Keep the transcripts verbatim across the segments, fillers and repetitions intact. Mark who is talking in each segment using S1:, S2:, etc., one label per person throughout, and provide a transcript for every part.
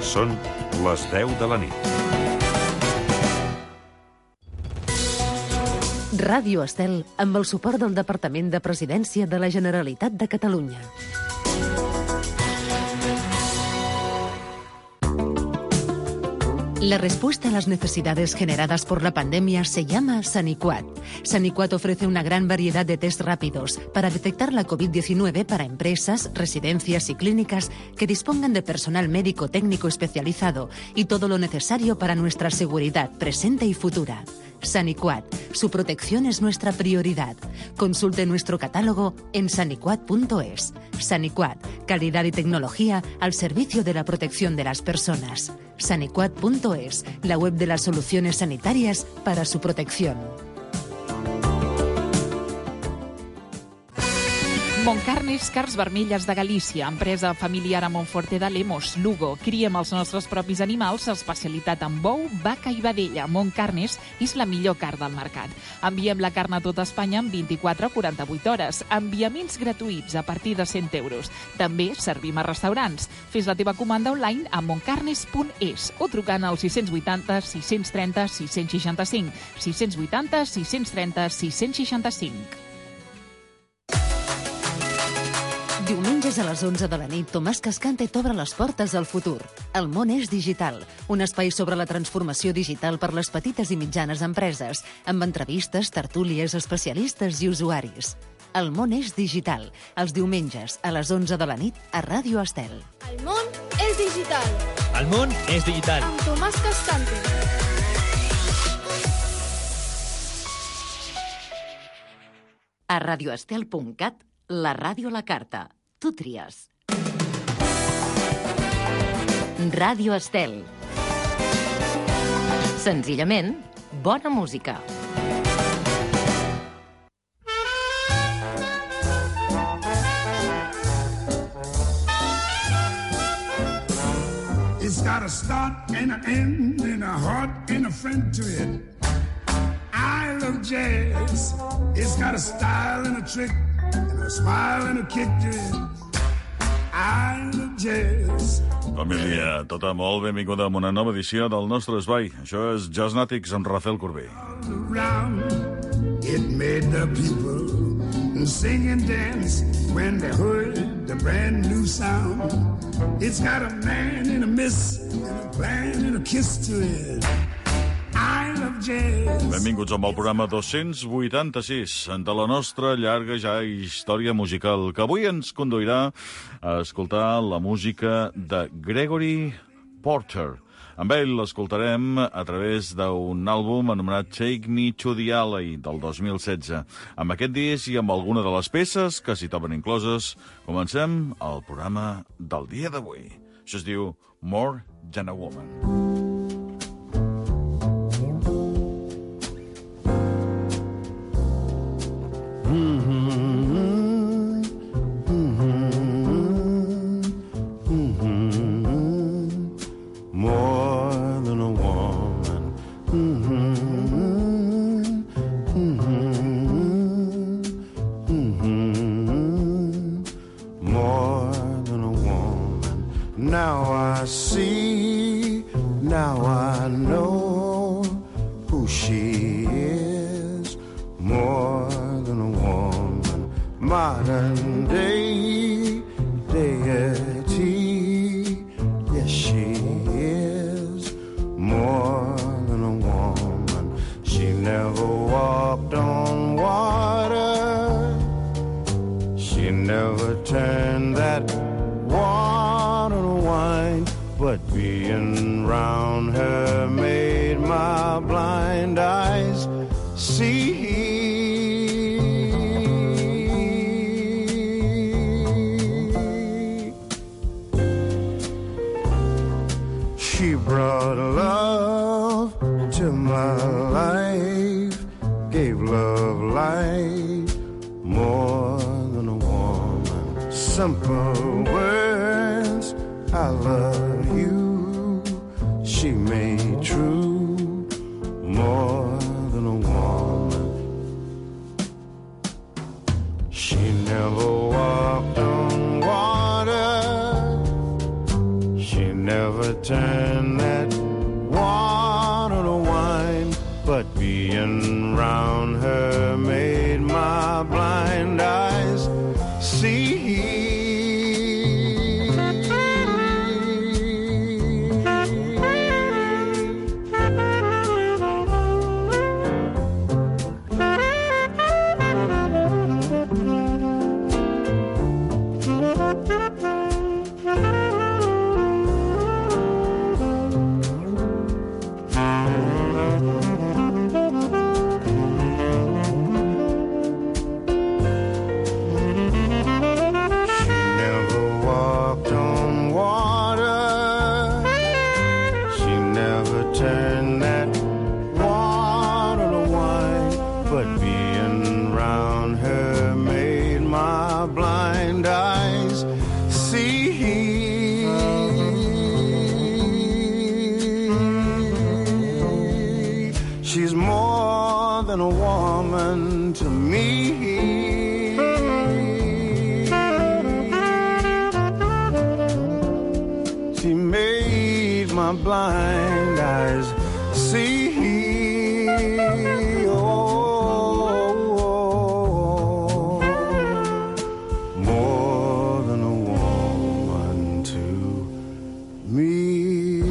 S1: Són les deu de la nit.
S2: Ràdio Estel, amb el suport del Departament de Presidència de la Generalitat de Catalunya. La respuesta a las necesidades generadas por la pandemia se llama Saniquat. Saniquat ofrece una gran variedad de test rápidos para detectar la covid diecinueve para empresas, residencias y clínicas que dispongan de personal médico técnico especializado y todo lo necesario para nuestra seguridad presente y futura. Saniquat. Su protección es nuestra prioridad. Consulte nuestro catálogo en saniquat punto es. Saniquat. Calidad y tecnología al servicio de la protección de las personas. Saniquat punto es. La web de las soluciones sanitarias para su protección.
S3: Montcarnes Carns Vermelles de Galícia, empresa familiar a Montforte de Lemos, Lugo. Criem els nostres propis animals, especialitat en bou, vaca i vedella. Montcarnes és la millor carn del mercat. Enviem la carn a tot Espanya en vint-i-quatre a quaranta-vuit hores. Enviaments gratuïts a partir de cent euros. També servim a restaurants. Fes la teva comanda online a montcarnes punt es o trucant al sis vuitanta, sis trenta, sis seixanta-cinc. sis vuitanta, sis trenta, sis seixanta-cinc.
S2: Diumenges a les onze de la nit, Tomàs Cascante t'obre les portes al futur. El món és digital, un espai sobre la transformació digital per les petites i mitjanes empreses, amb entrevistes, tertúlies, especialistes i usuaris. El món és digital, els diumenges a les onze de la nit a Ràdio Estel.
S4: El món és digital.
S5: El món és digital.
S4: Amb Tomàs Cascante.
S2: A radioestel punt cat, la ràdio a la carta. Tu tries. Ràdio Estel. Senzillament, bona música.
S6: It's got a start and an end and a heart and a friend to it. I love jazz. It's got a style and a trick and a smile and a kick to it. I love jazz.
S7: Família, tota molt benvinguda a una nova edició del nostre espai. Això és Jazznàtics amb Rafael Corbí.
S6: It made the people sing and dance when they heard the brand new sound. It's got a man and a miss and a plan and a kiss to it.
S7: Benvinguts amb el programa dos-cents vuitanta-sis de la nostra llarga ja història musical, que avui ens conduirà a escoltar la música de Gregory Porter. Amb ell l'escoltarem a través d'un àlbum anomenat Take Me to the Alley del dos mil setze. Amb aquest disc i amb alguna de les peces que s'hi troben incloses, comencem el programa del dia d'avui. Això es diu More Than a Woman.
S8: She never turned that water to wine, but being round her made my blind eyes see. She's more than a woman to me. She made my blind eyes see. Oh, more than a woman to me.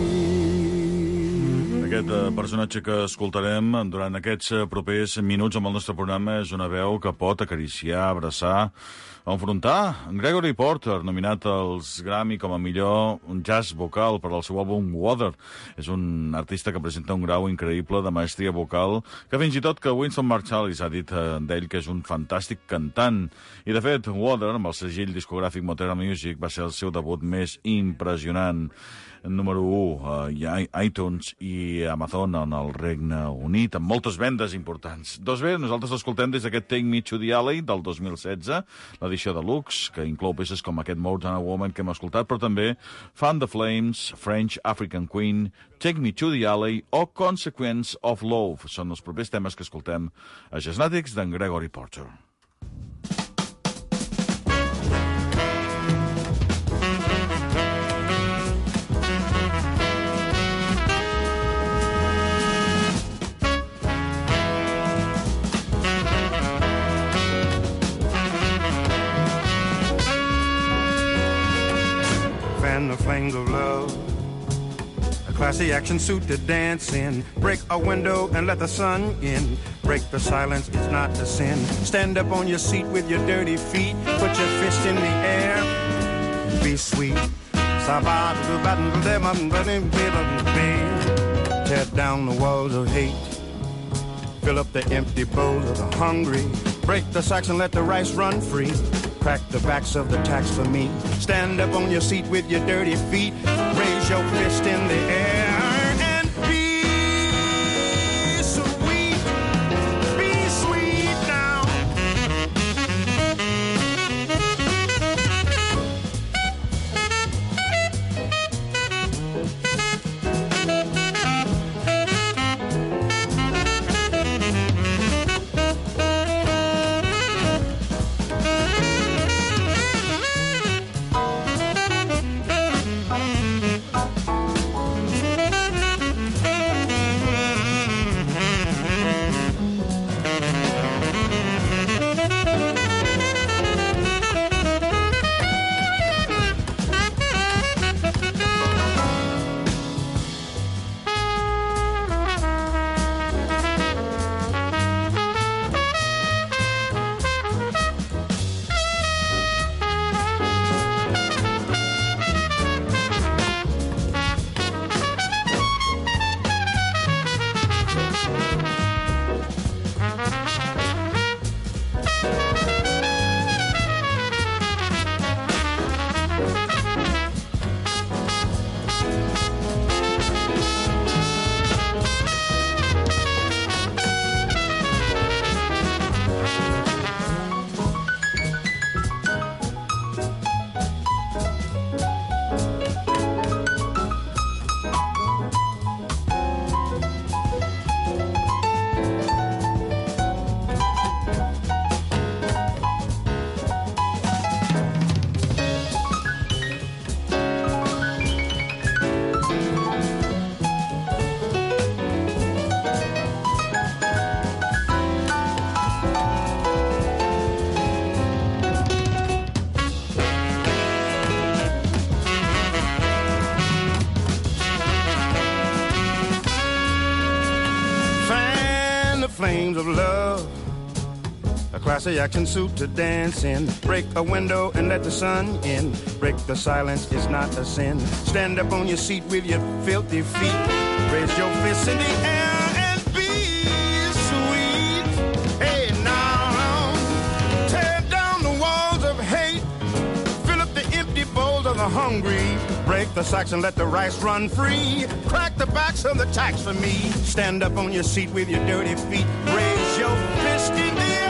S7: Aquest personatge que escoltarem durant aquests propers minuts amb el nostre programa és una veu que pot acariciar, abraçar, enfrontar. Gregory Porter, nominat als Grammy com a millor jazz vocal per al seu àlbum Water. És un artista que presenta un grau increïble de maestria vocal que fins i tot que Winston Marsalis ha dit d'ell que és un fantàstic cantant. I de fet, Water, amb el segell discogràfic Moterra Music, va ser el seu debut més impressionant. Número u a iTunes i Amazon en el Regne Unit, amb moltes vendes importants. Doncs bé, nosaltres l'escoltem des d'aquest Take Me to the Alley del dos mil setze, l'edició deluxe, que inclou peces com aquest More Than a Woman que hem escoltat, però també Fan the Flames, French African Queen, Take Me to the Alley o Consequence of Love. Són els propers temes que escoltem a Jazznatics d'en Gregory Porter.
S8: And the flames of love, a classy action suit to dance in. Break a window and let the sun in. Break the silence, it's not a sin. Stand up on your seat with your dirty feet. Put your fist in the air. Be sweet. Tear down the walls of hate. Fill up the empty bowls of the hungry. Break the sacks and let the rice run free. Crack the backs of the tax for me. Stand up on your seat with your dirty feet. Raise your fist in the air and be sweet. Be sweet now. of love. A classy action suit to dance in. Break a window and let the sun in. Break the silence is not a sin. Stand up on your seat with your filthy feet. Raise your fists in the air and be sweet. Hey, now, tear down the walls of hate. Fill up the empty bowls of the hungry. Break the sacks and let the rice run free. Crack the backs of the tax for me. Stand up on your seat with your dirty feet. Raise your fist in the air.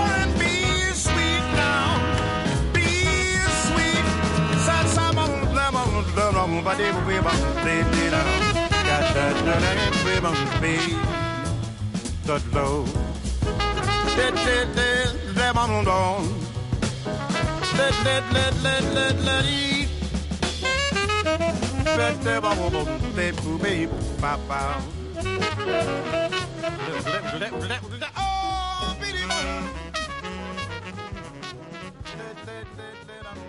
S8: Got that baby, the low. Let let let let on on. Let let let let let let eat. Let let baby baby papa. Let let let let oh baby. Let let let let on.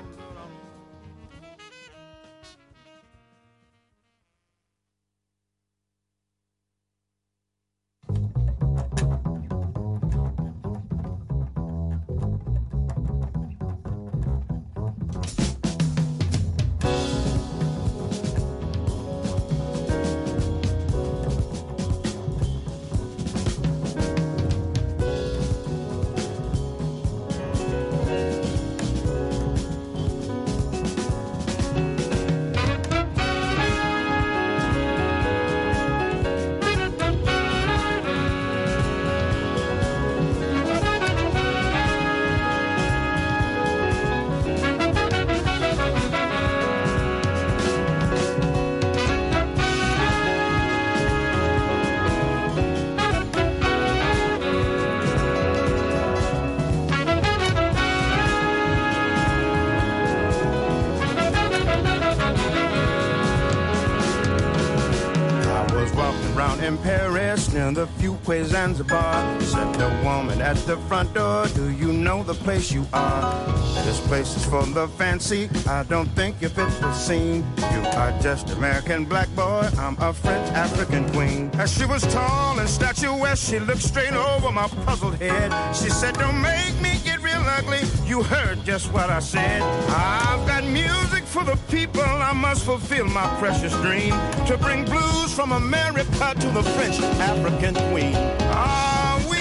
S8: In Paris, near the Fuquay Zanzibar, said the woman at the front door, do you know the place you are? This place is for the fancy, I don't think you fit the scene. You are just American black boy, I'm a French African queen. As she was tall and statuesque, she looked straight over my puzzled head. She said, don't make me get real ugly, you heard just what I said. I've got music for the people, I must fulfill my precious dream, to bring blues from America to the French African queen. Ah, oui,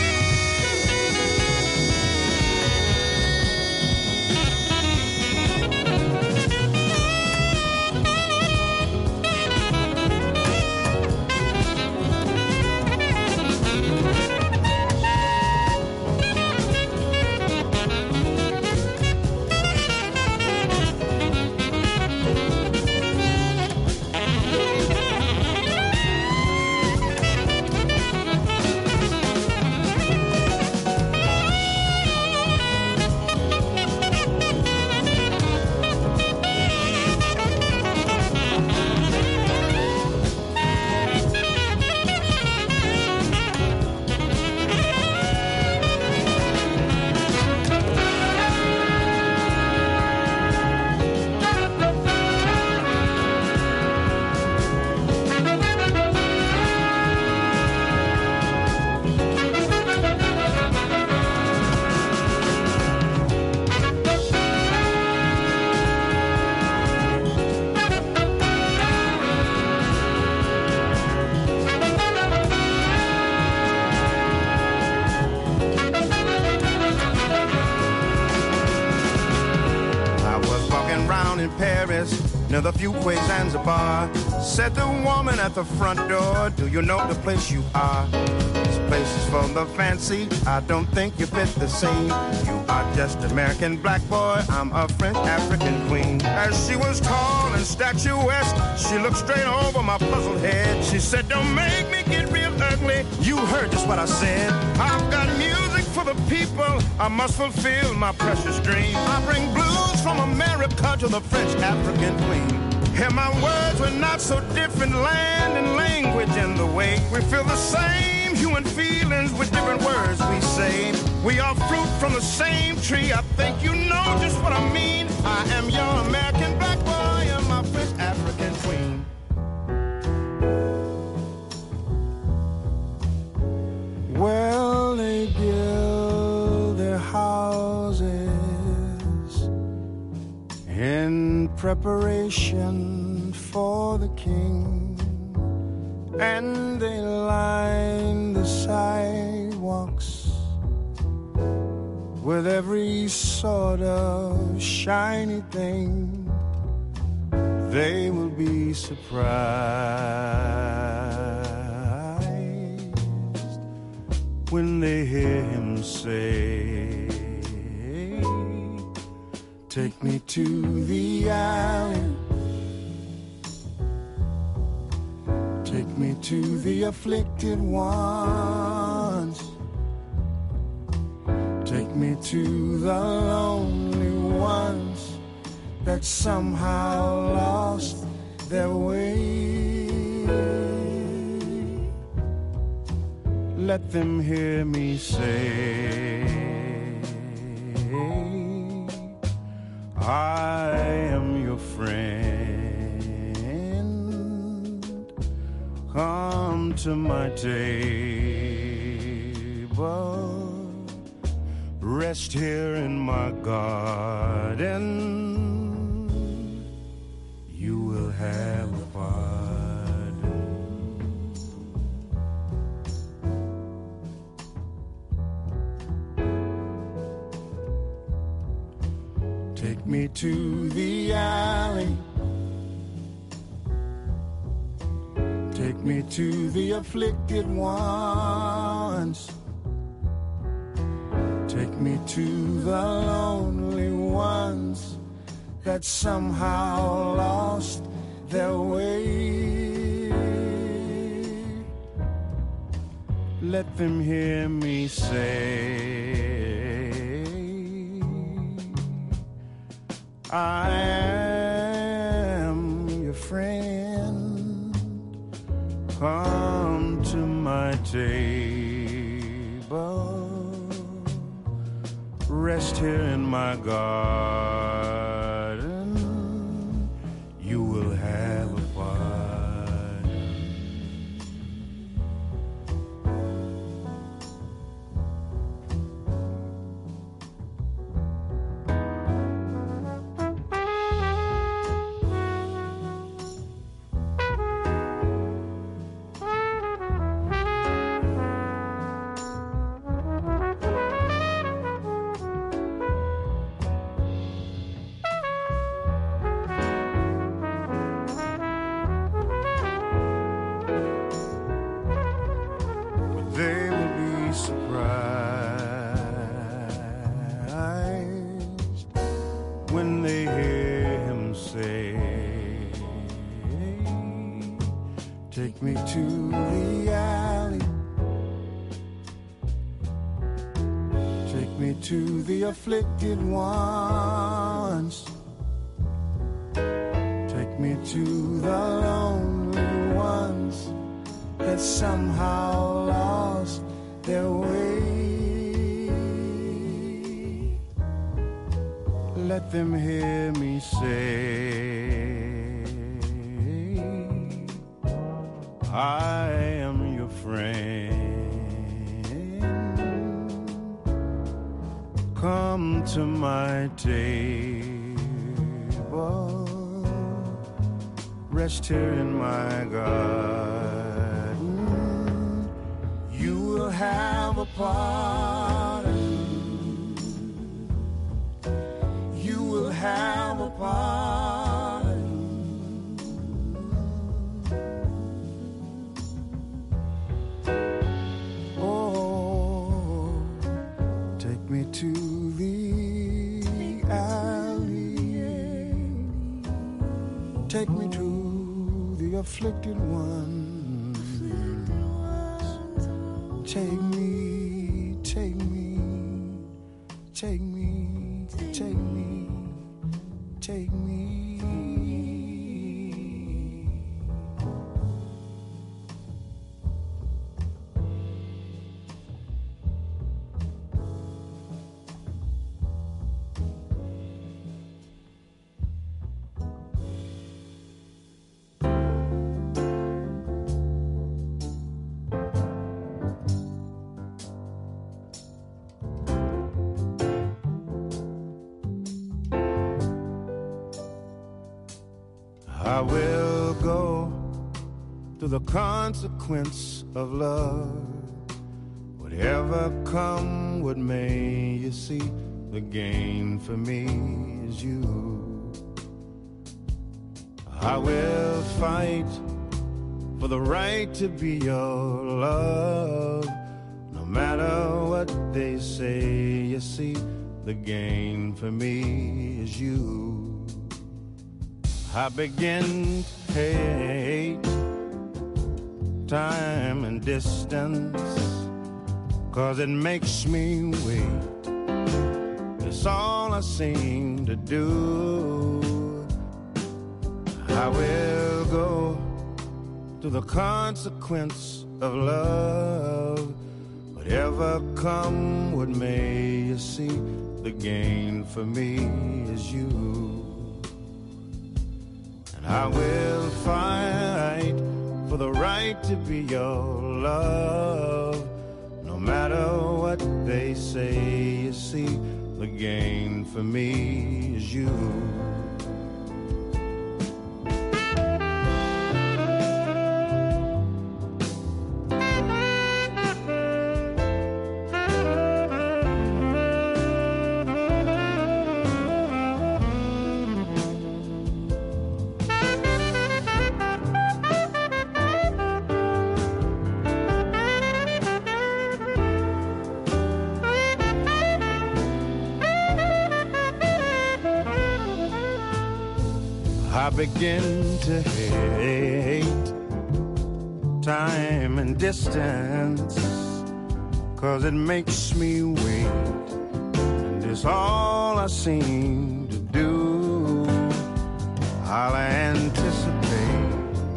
S8: near the Fuquay Zanzibar, said the woman at the front door, do you know the place you are? This place is for the fancy, I don't think you fit the scene. You are just American black boy, I'm a French African queen. As she was tall and statuesque, she looked straight over my puzzled head. She said, don't make me get real ugly, you heard just what I said. I've got music for the people, I must fulfill my precious dream. I bring blues from America to the French African queen. Hear my words, we're not so different, land and language in the way. We feel the same human feelings with different words we say. We are fruit from the same tree, I think you know just what I mean. I am your American black boy and my French African queen. Well, preparation for the king, and they line the sidewalks with every sort of shiny thing. They will be surprised when they hear him say, take me to the alley, take me to the afflicted ones, take me to the lonely ones that somehow lost their way. Let them hear me say, I am your friend. Come to my table, rest here in my garden. You will have a pardon. Take me to the alley, take me to the afflicted ones, take me to the lonely ones that somehow lost their way. Let them hear me say, I am your friend. Come to my table, rest here in my garden. You will have a pardon. Take me to the alley, take me to the afflicted ones, take me to the lonely ones that somehow lost their way. Let them hear me say, I am your friend. Come to my table, rest here in my garden. You will have a pardon. You will have a pardon. To the alley, take me to the afflicted ones. Take me, take me, take me, take me, take me. I will go through the consequence of love. Whatever come, what may, you see, the gain for me is you. I will fight for the right to be your love. No matter what they say, you see, the gain for me is you. I begin to hate time and distance, 'cause it makes me wait. It's all I seem to do. I will go to the consequence of love. Whatever come, what may, you see, the gain for me is you. And I will fight for the right to be your love. No matter what they say, you see, the gain for me is you. I begin to hate time and distance, 'cause it makes me wait, and it's all I seem to do. I'll anticipate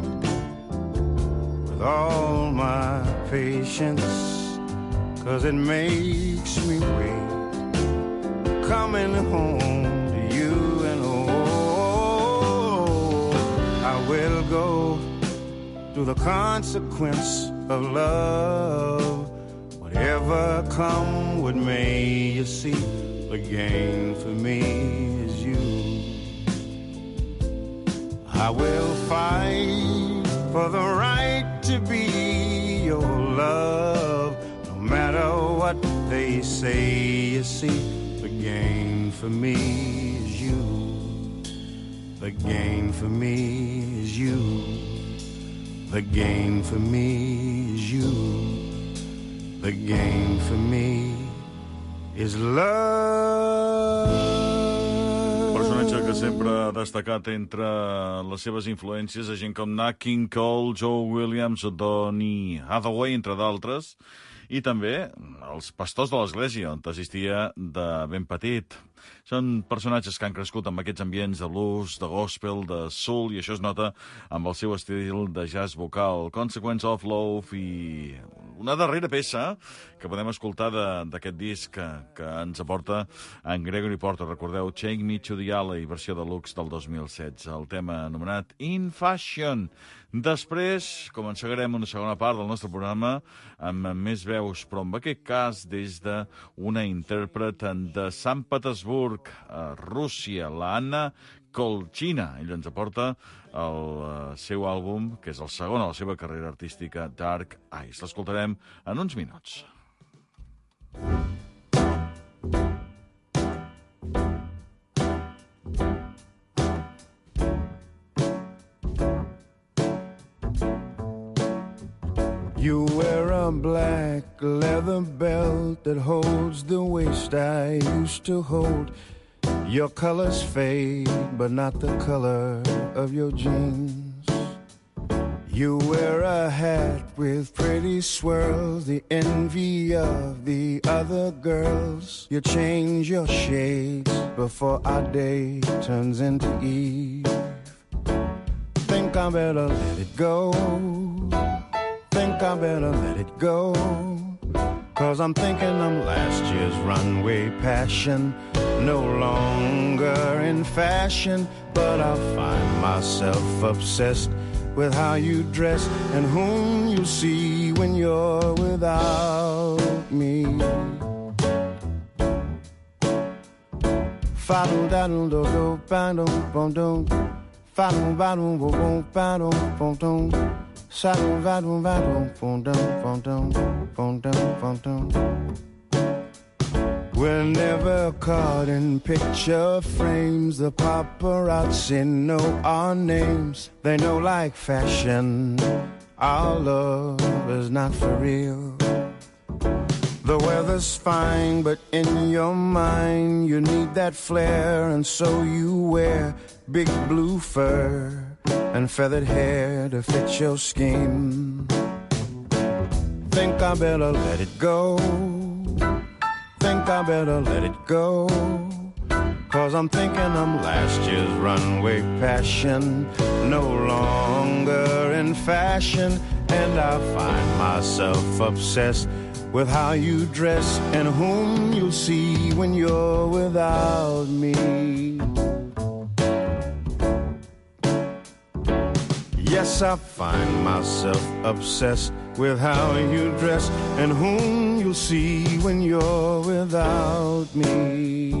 S8: with all my patience, 'cause it makes me wait, coming home to you. And I will go through the consequence of love. Whatever come, what may, you see, the gain for me is you. I will fight for the right to be your love. No matter what they say, you see, the gain for me is you. The gain for me is you. The gain for me is you. The gain for me is love.
S7: Personatge que sempre ha destacat entre les seves influències a gent com Nat King Cole, Joe Williams o Donny Hathaway, entre d'altres, i també els pastors de l'església, on assistia de ben petit. Són personatges que han crescut amb aquests ambients de blues, de gospel, de soul, i això es nota amb el seu estil de jazz vocal. Consequence of Love i una darrera peça que podem escoltar d'aquest disc que, que ens aporta en Gregory Porter. Recordeu, Take Me to the Alley, versió deluxe del dos mil setze, el tema anomenat In Fashion. Després començarem una segona part del nostre programa amb més veus, però en aquest cas des d'una intèrpret de Sant Petersburg, a Rússia, la Anna Kolchina. Ella ens aporta el seu àlbum, que és el segon a la seva carrera artística, Dark Eyes. L'escoltarem en uns minuts.
S8: You wear a black leather belt that holds the waist I used to hold. Your colors fade, but not the color of your jeans. You wear a hat with pretty swirls, the envy of the other girls. You change your shades before our day turns into eve. Think I better let it go. Think I better let it go. 'Cause I'm thinking I'm last year's runway passion, no longer in fashion. But I find myself obsessed with how you dress and whom you see when you're without me. Fa-do-da-do-do-do-ba-dum-bum-dum. Fa-dum, ba-dum, bo-bum, ba-dum, bum-dum. Sa-dum, ba-dum, ba-dum, bum-dum, bum-dum, bum-dum, bum-dum. We're never caught in picture frames. The paparazzi know our names. They know like fashion our love is not for real. The weather's fine, but in your mind you need that flair, and so you wear big blue fur and feathered hair to fit your scheme. Think I better let it go. Think I better let it go. Cause I'm thinking I'm last year's runway passion, no longer in fashion. And I find myself obsessed with how you dress and whom you'll see when you're without me. Yes, I find myself obsessed with how you dress and whom you'll see when you're without me.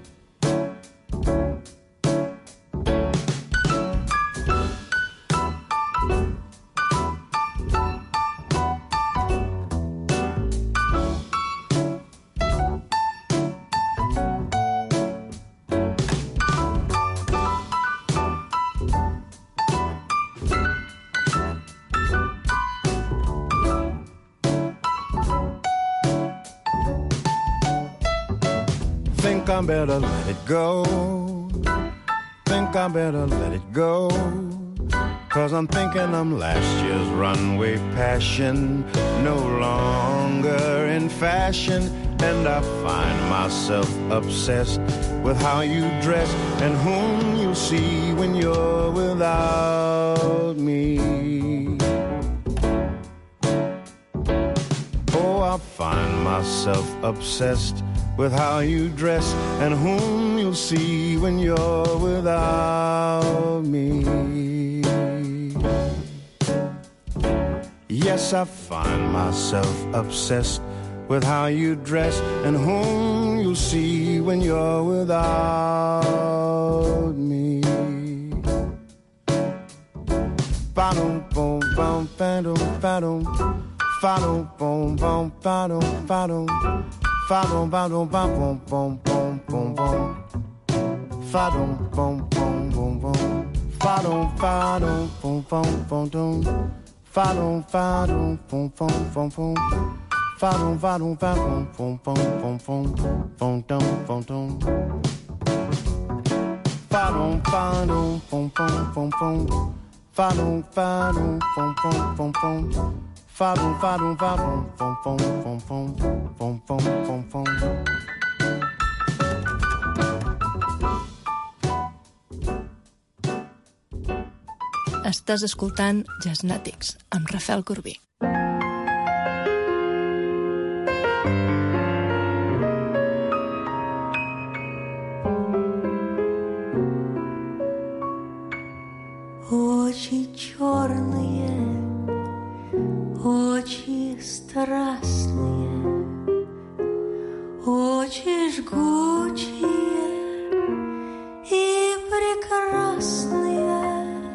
S8: Think I better let it go. Think I better let it go. Cause I'm thinking I'm last year's runway passion, no longer in fashion. And I find myself obsessed with how you dress and whom you'll see when you're without me. Oh, I find myself obsessed with how you dress and whom you'll see when you're without me. Yes, I find myself obsessed with how you dress and whom you'll see when you're without me. Ba-dum, boom, bum, ba-dum, ba-dum. Fa-dum, boom, bum, ba-dum, ba-dum. Fa-dum, ba-dum, ba-bum, bum, bum, bum, bum. Fa-dum, bum, bum, bum, bum. Fa-dum, fa-dum, bum, bum, bum, dum. Fa-dum, fa-dum, bum, bum, bum, bum. Fa-dum, fa-dum, fa-dum, bum, bum, bum, bum. Bum, dum, bum, dum. Fa-dum, fa-dum, bum, bum, bum, bum. Fa-dum, fa-dum, bum, bum, bum, bum. Fa-dum, fa-dum, fa-dum, bum, bum, bum, bum, bum, bum, bum, bum.
S9: Estàs escoltant Jazznàtics amb Rafael Corbí.
S10: Очи черные, очи страстные, очи жгучие и прекрасные.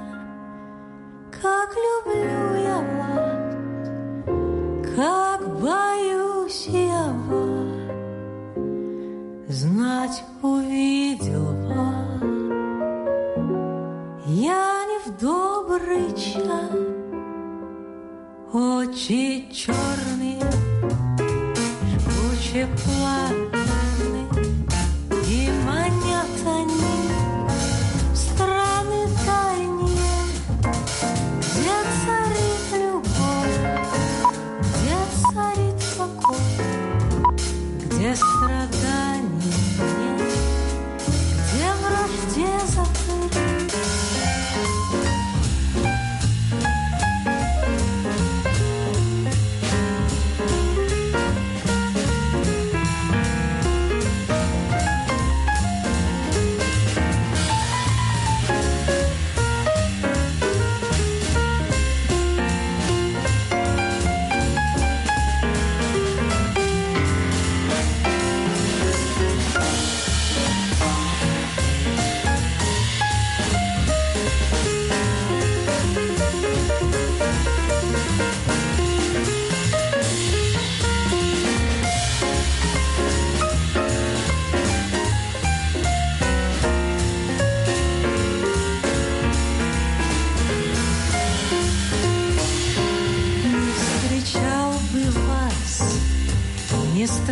S10: Как люблю я вас, как боюсь я вас, знать увидел вас я не в добрый час. Очи черные, жгуче пламенные, и манят они в страны дальние, где царит любовь, где царит покой, где страданий нет, где вражде закрыт.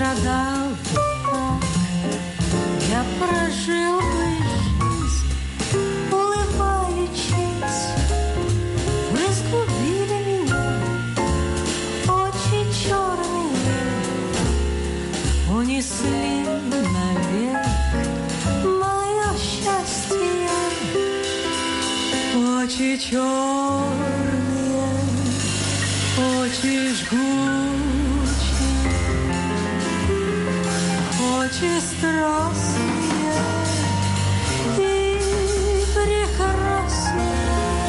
S10: страдал бы так, я прожил бы жизнь, улыбаючись. Вы сгубили меня, очи черные, унесли навек мое счастье. Очи черные, очи жгучие, очи страстные и прекрасные.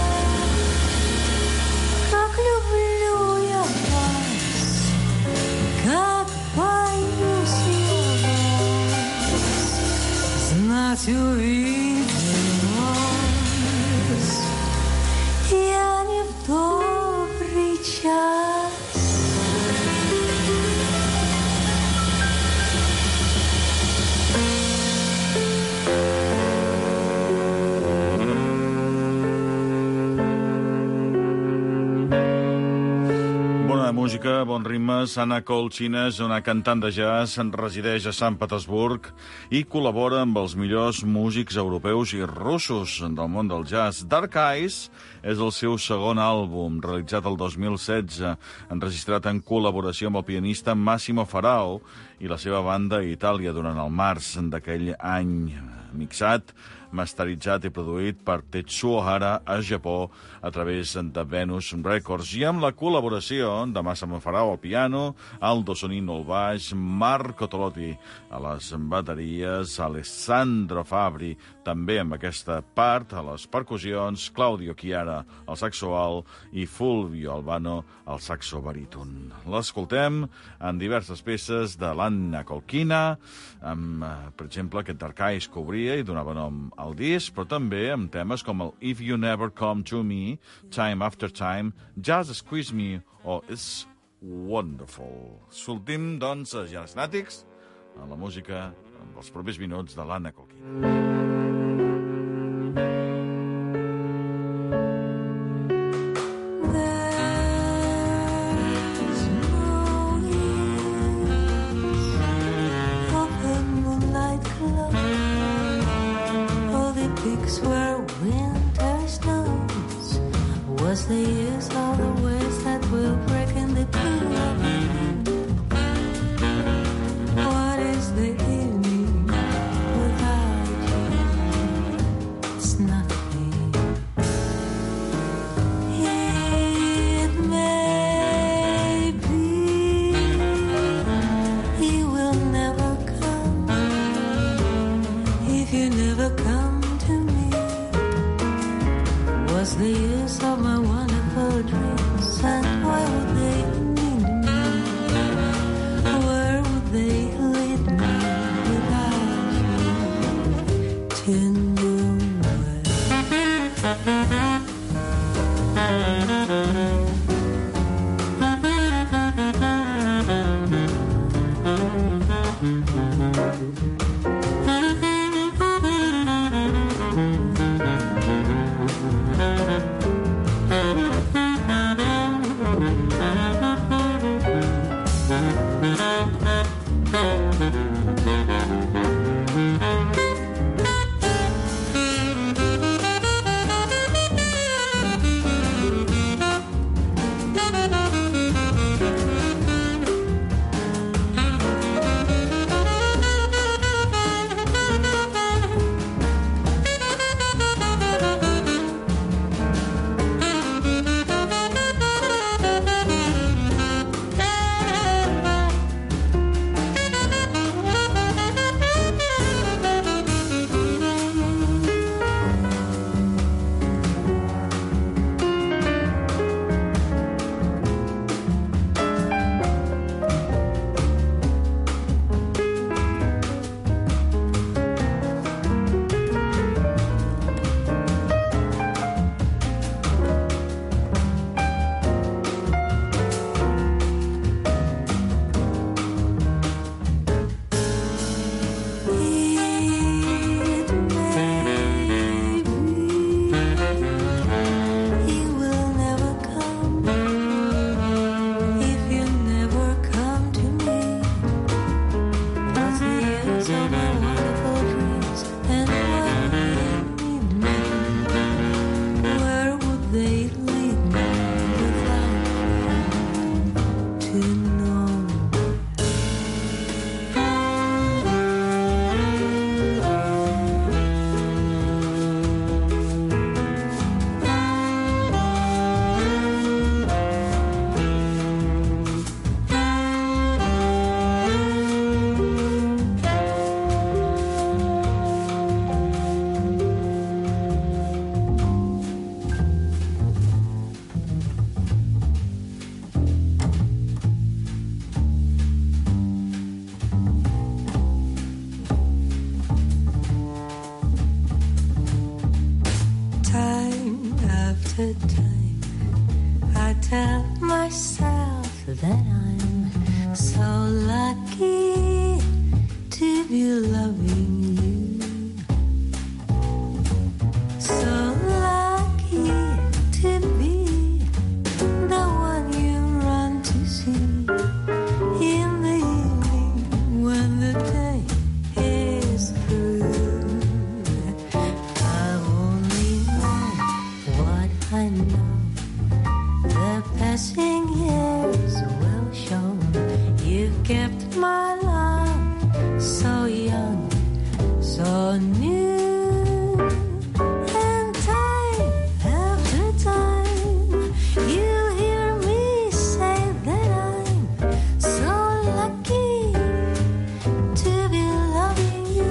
S10: Как люблю я вас, как боюсь я вас, знать увидел вас я не в добрый час.
S7: Bona música, bon ritme. Sana Kolchina és una cantant de jazz, resideix a Sant Petersburg i col·labora amb els millors músics europeus i russos del món del jazz. Dark Eyes és el seu segon àlbum, realitzat el dos mil setze, enregistrat en col·laboració amb el pianista Massimo Farao i la seva banda a Itàlia durant el març d'aquell any. Mixat, masteritzat i produït per Tetsuo Hara a Japó a través de Venus Records i amb la col·laboració de Massimo Farao al piano, Aldo Sonino al baix, Marco Tolotti a les bateries, Alessandro Fabri també amb aquesta part, a les percussions, Claudio Chiara al saxo alt i Fulvio Albano al saxo baríton. L'escoltem en diverses peces de l'Anna Kolkina, amb, per exemple, aquest Dark Eyes que obria i donava nom al disc, però també amb temes com el If You Never Come to Me, Time After Time, Just Squeeze Me o It's Wonderful. Sortim, doncs, a Jazznàtics, a la música dels propers minuts de l'Anna Kolkina.
S10: Where winter snows was the years of the waves that will break in the pool. What is the evening without you? It's nothing. It may be you will never come if you never come. Was the use of my wonderful dreams, and why would they mean to me? Where would they lead me without you to nowhere? tell myself that I'm so lucky to be loving you, so lucky to be the one you run to see in the evening when the day is through. I only know what I know, the passing years will show. You've kept my love so young, so new. And time after time, you hear me say that I'm so lucky to be loving you.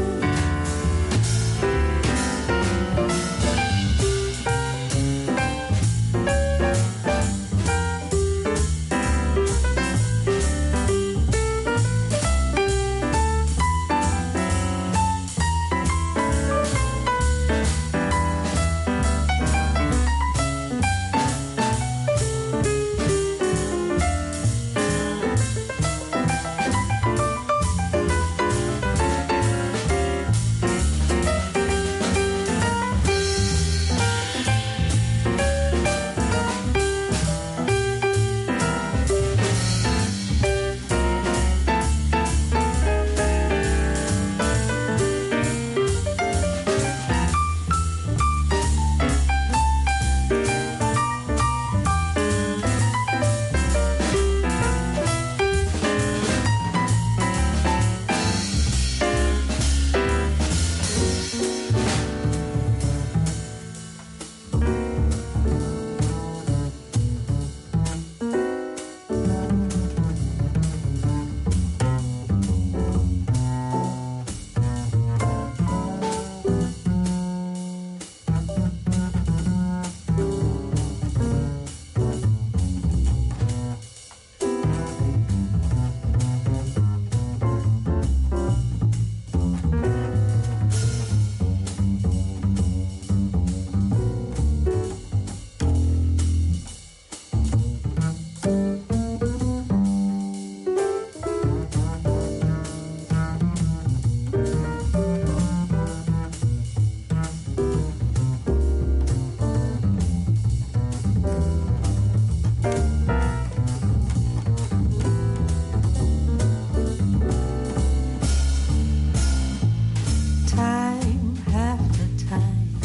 S10: Time after time,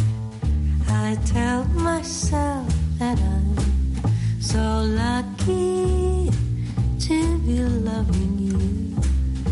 S10: I tell myself that I'm so lucky to be loving you,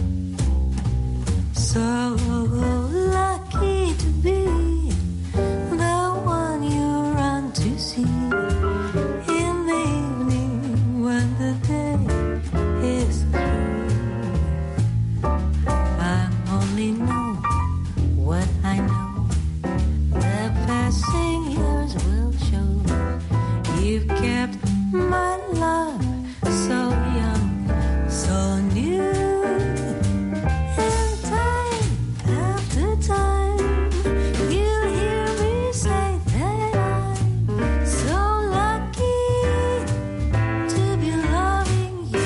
S10: so lucky to be the one you run to see in the evening when the day is through. I only know what I know, the passing years will show. You've kept my love so young, so new. And time after time, you hear me say that I'm so lucky to be loving you.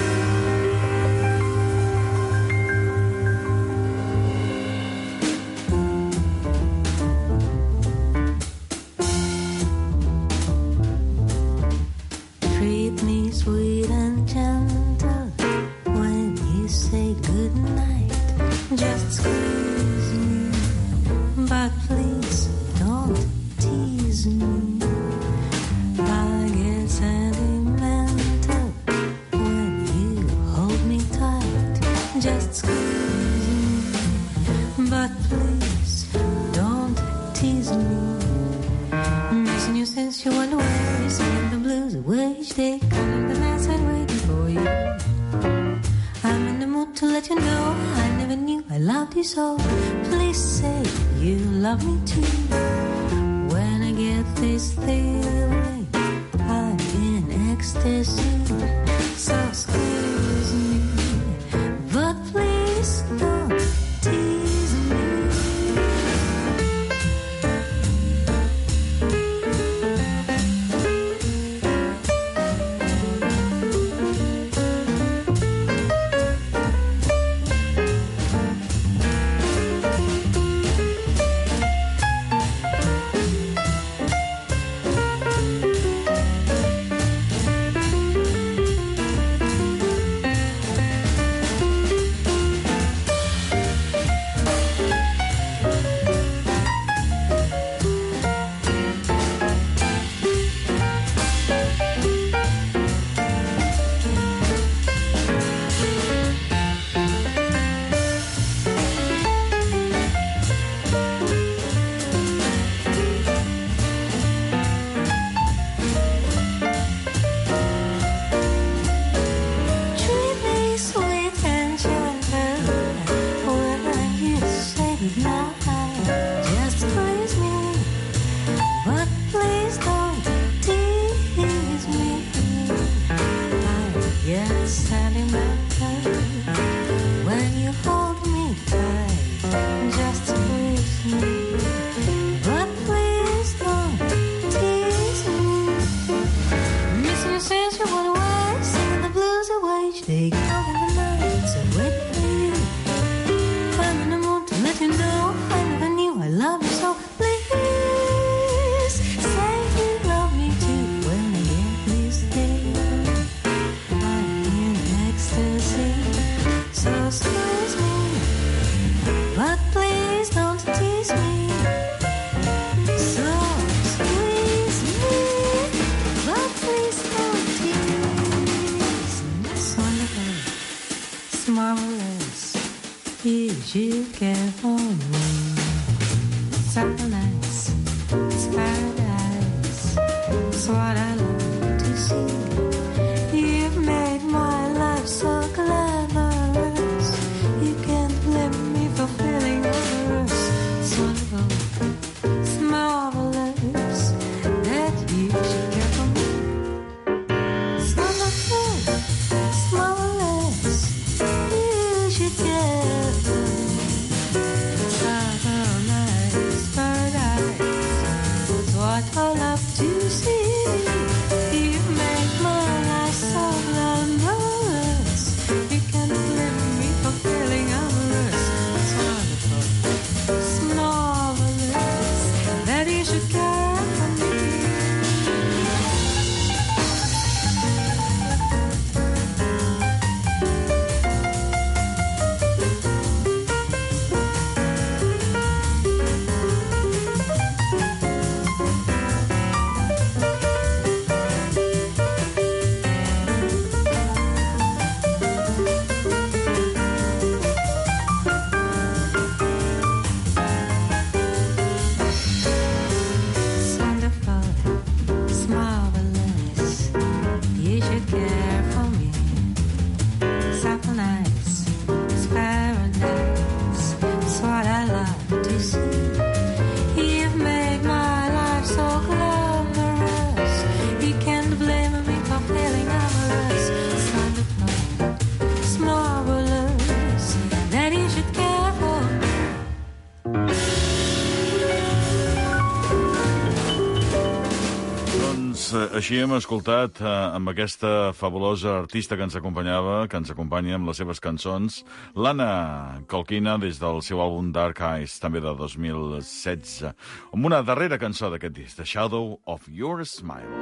S10: Treat me sweet and gentle when you say goodnight. Just squeeze me, but please don't tease me. I get sentimental when you hold me tight. Just squeeze me, but please don't tease me. Missing you since you went away, singing the blues away each day, calling the nights and waiting for you. I'm in the mood to let you know I never knew I loved you so. Please say you love me too. When I get this feeling, I'm in ecstasy. So squeeze me, but please don't tease me. since you went away, singing the blues away, each day counting the nights and waiting for you. Climbing the moon to let you know I never knew I love you so. Please say you love me too. When again, please stay. I'm in ecstasy, so squeeze me, but please don't tease me. So squeeze me, but please don't tease. It's wonderful, it's marvelous. Is you care for me? It's so nice, it's paradise. It's what I love to see. You've made my life so glamorous. You can't blame me for feeling amorous. It's wonderful, it's marvelous that you should care for me. It's wonderful, it's marvelous. You should care for me. It's so nice, paradise. It's what I love to see. You've made my life so glamorous. You can't blame me for feeling amorous. It's wonderful, it's marvelous that you should care for me. It's wonderful, it's marvelous. You should care for me. It's awful nice, it's paradise. It's what I love to see. You've made my life so glamorous. You can't blame me for feeling amorous. It's wonderful, it's marvelous that you should care for me.
S7: Doncs eh, així hem escoltat eh, amb aquesta fabulosa artista que ens acompanyava, que ens acompanya amb les seves cançons, l'Anna Kolkina, des del seu àlbum Dark Eyes, també de dos mil setze, amb una darrera cançó d'aquest disc, The Shadow of Your Smile.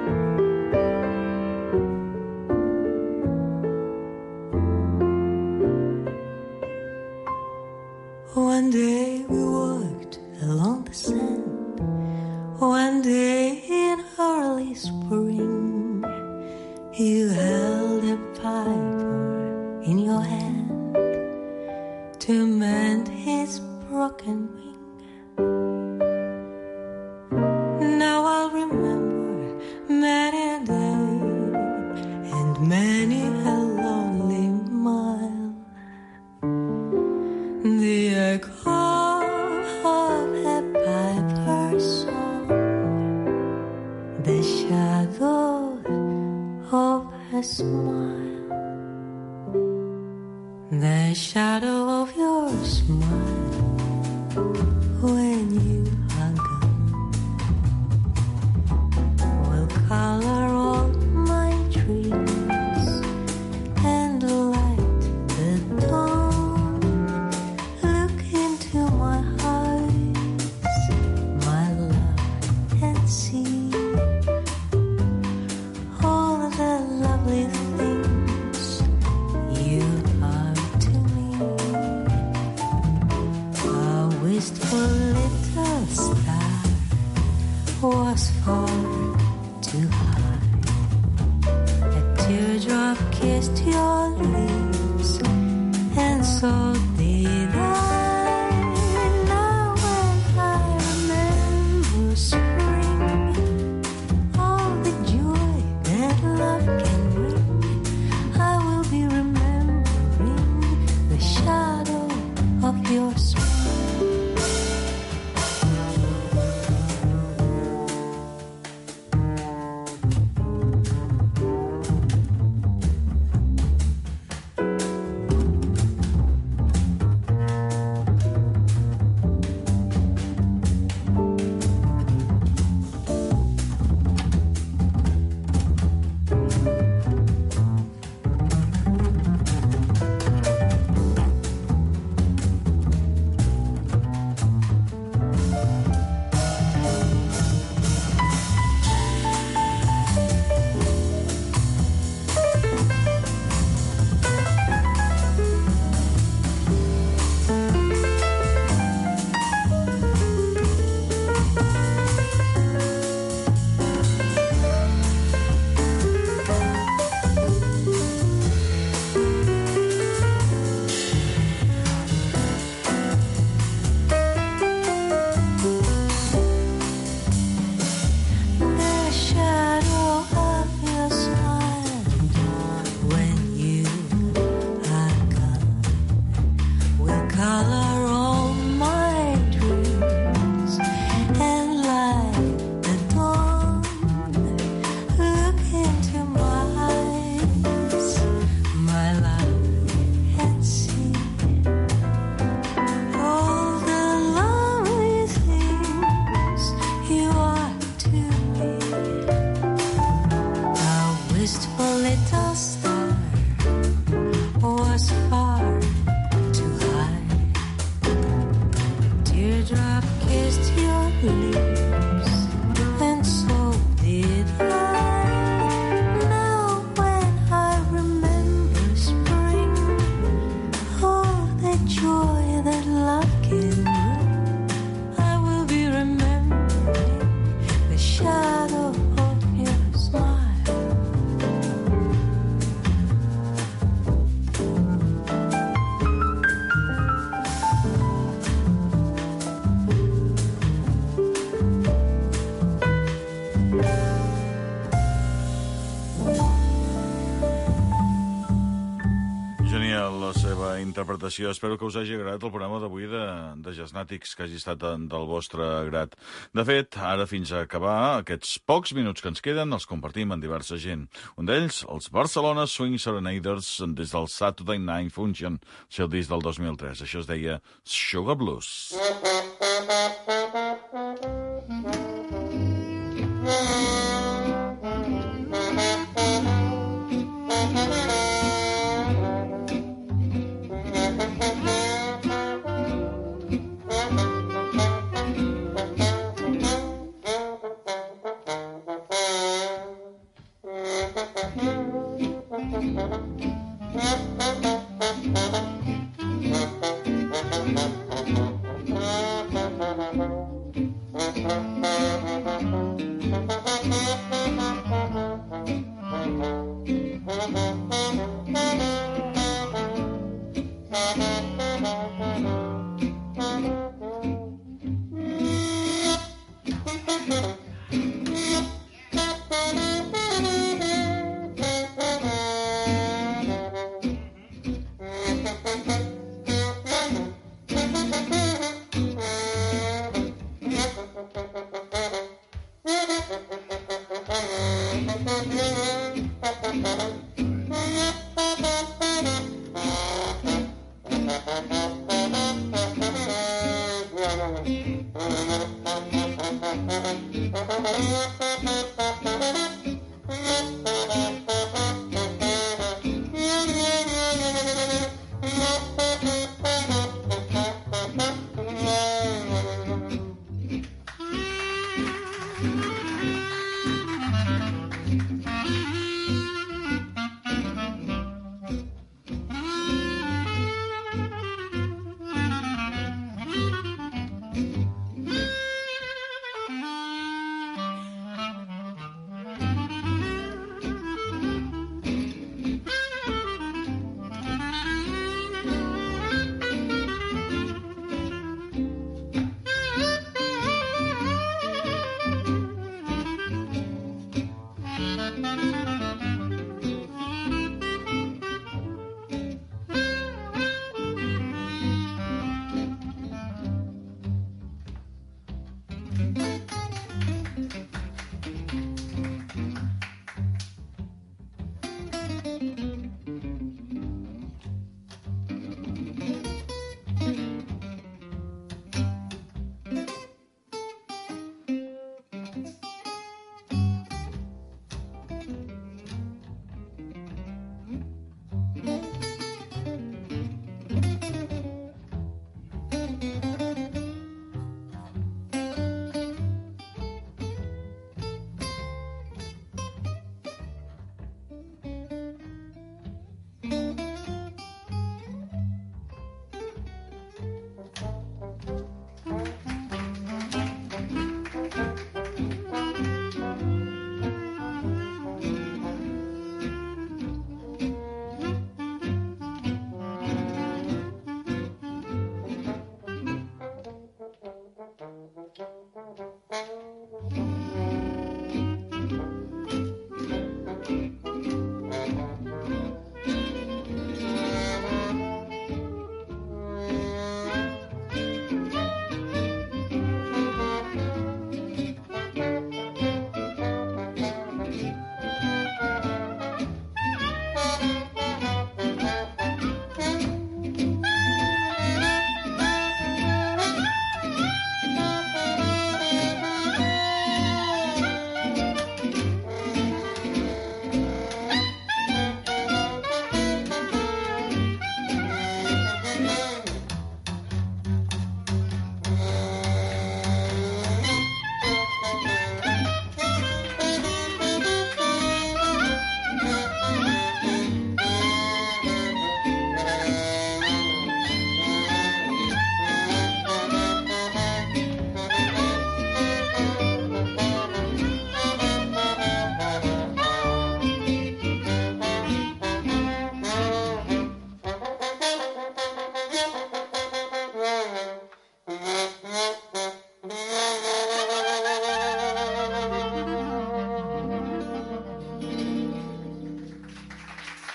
S10: One day we walked along the sand. One day in early spring, you held a piper in your hand to mend his broken wing. Now I'll remember many a day and many a lonely mile. The echo of a piper's song, the shadow of a smile, the shadow of your smile when you are gone will color all my dreams and light the dawn. Look into my eyes, my love, and see all the lovely things you are to me. A wistful little star was far too high. A teardrop kissed your lips, and so did I. Now when I remember spring, all the joy that love can bring, I will be remembering the shadow of your smile. wistful little star was far too high. Teardrop kissed your lips, and so did I. Now when I remember spring, oh, the joy that love can bring, I will be remembering the shadow of your smile.
S7: Genial la seva interpretació. Espero que us hagi agradat el programa d'avui de, de Jazznàtics, que hagi estat en, del vostre grat. De fet, ara fins a acabar, aquests pocs minuts que ens queden els compartim amb diversa gent. Un d'ells, els Barcelona Swing Serenaders, des del Saturday Night Function, el seu disc del dos mil tres. Això es deia Sugar Blues.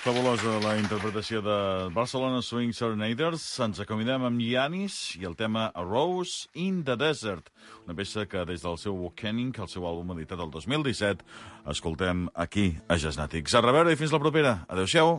S7: Fabulosa la interpretació de Barcelona Swing Serenaders. Ens acomidem amb Yanis i el tema A Rose in the Desert, una peça que des del seu Awakening, el seu àlbum editat el dos mil disset, escoltem aquí a Jazznàtics. A reveure i fins la propera. Adéu-siau.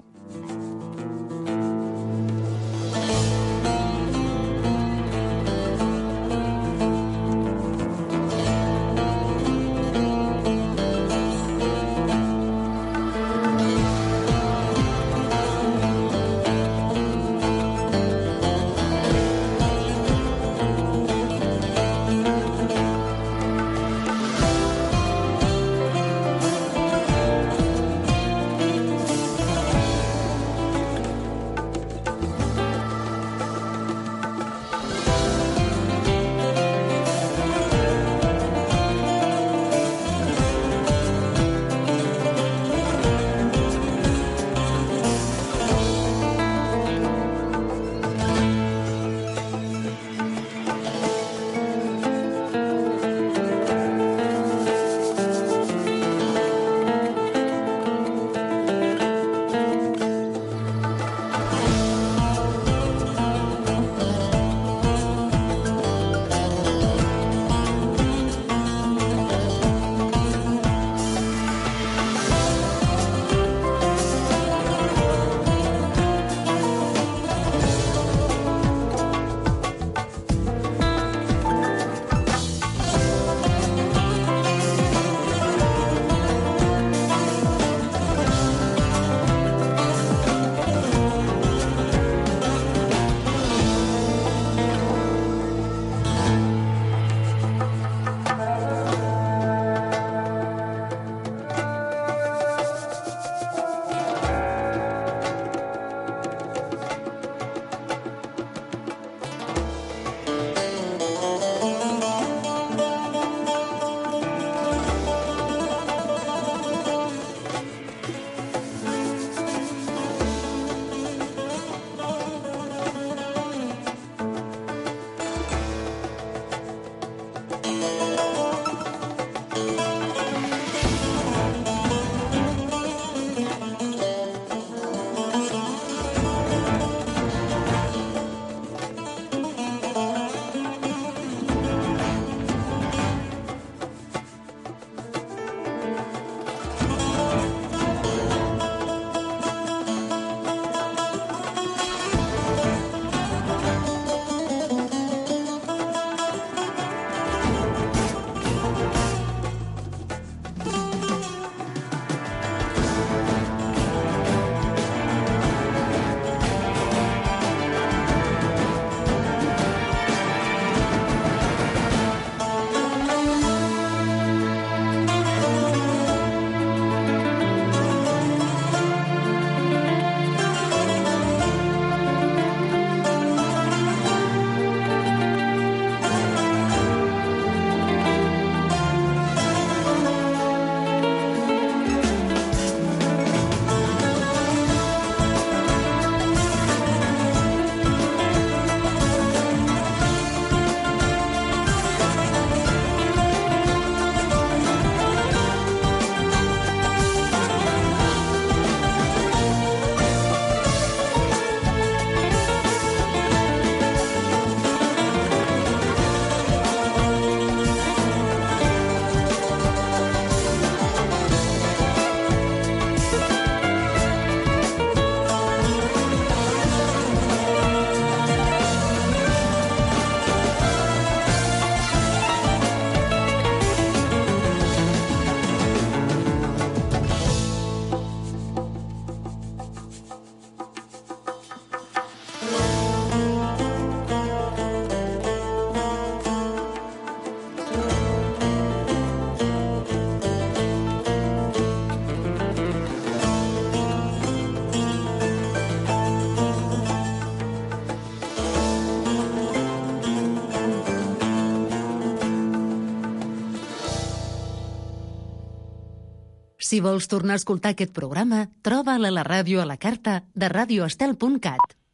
S2: Si vols tornar a escoltar aquest programa, troba'l a la ràdio a la carta de radioestel punt cat.